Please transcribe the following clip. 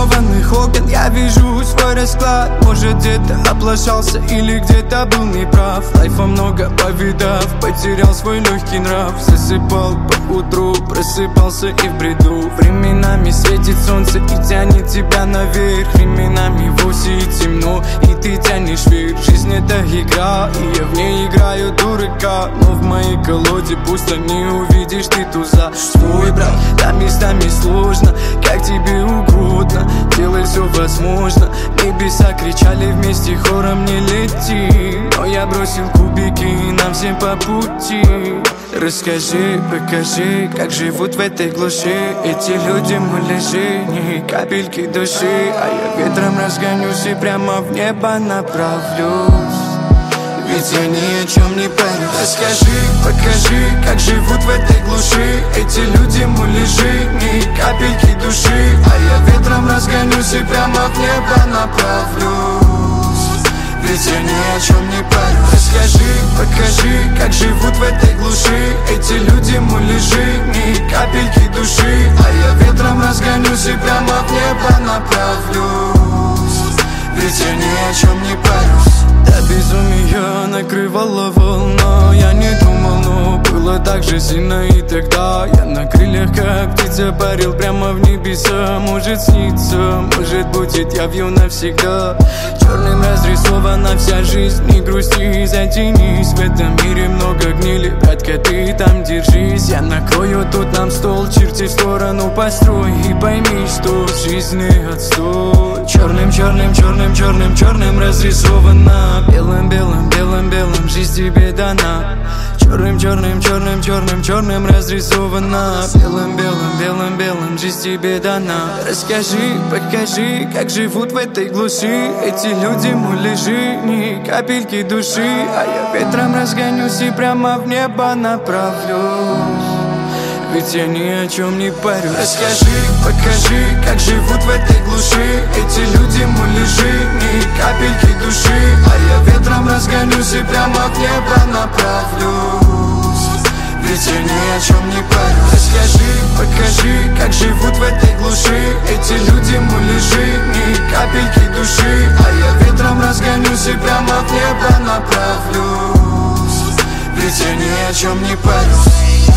тонированных окон я вижу свой расклад. Может, где-то облажался или где-то был неправ. Лайфа много повидав, потерял свой легкий нрав. Засыпал по утру, просыпался и в бреду. Временами светит солнце и тянет тебя наверх. Временами вовсе темно, и ты тянешь вверх. Жизнь это игра, и я в ней играю дурака. Но в моей колоде пусто, не увидишь ты туза. Свой брат, там местами сложно, как тебе угодно. Делай все возможно. Небеса кричали вместе хором не лети. Но я бросил кубики, и нам всем по пути. Расскажи, покажи, как живут в этой глуши эти люди, муляжи, не капельки души. А я ветром разгонюсь и прямо в небо направлюсь. Ведь я ни о чем не парюсь. Расскажи, покажи, как живут в этой глуши эти люди, муляжи, не капельки души. А я ветром разгонюсь и прямо в небо направлюсь. Ведь я ни о чем не парюсь. Расскажи, покажи, как живут в этой глуши эти люди, муляжи, не капельки души. А я ветром разгонюсь и прямо в небо направлюсь. Ведь я ни о чем не парюсь. Да, безумие накрывало волна. Я не думал, но было так же сильно и тогда. Я на крыльях, как птица, парил прямо в небеса. Может снится, может будет явью навсегда. Черным разрисована вся жизнь, не грусти, затянись. В этом мире много гнили, братка, ты там держись. Я накрою тут нам стол, черти в сторону построй. И пойми, что в жизни отстой. Черным, черным, черным, черным, черным разрисована. Белым, белым, белым, белым жизнь тебе дана. Черным, черным, черным, черным, черным разрисована. Белым, белым, белым, белым жизнь тебе дана. Расскажи, покажи, как живут в этой глуши эти люди, муляжи, не капельки души. А я ветром разгонюсь и прямо в небо направлюсь. Ведь я ни о чем не парюсь. Расскажи, покажи, как живут в этой глуши эти люди, муляжи, не капельки души. А я ветром разгонюсь и прямо в небо направлюсь. Ведь я ни о чем не парюсь. Расскажи, покажи, как живут в этой глуши эти люди, муляжи, не капельки души. А я ветром разгонюсь и прямо в небо направлюсь. Ведь я ни о чем не парюсь.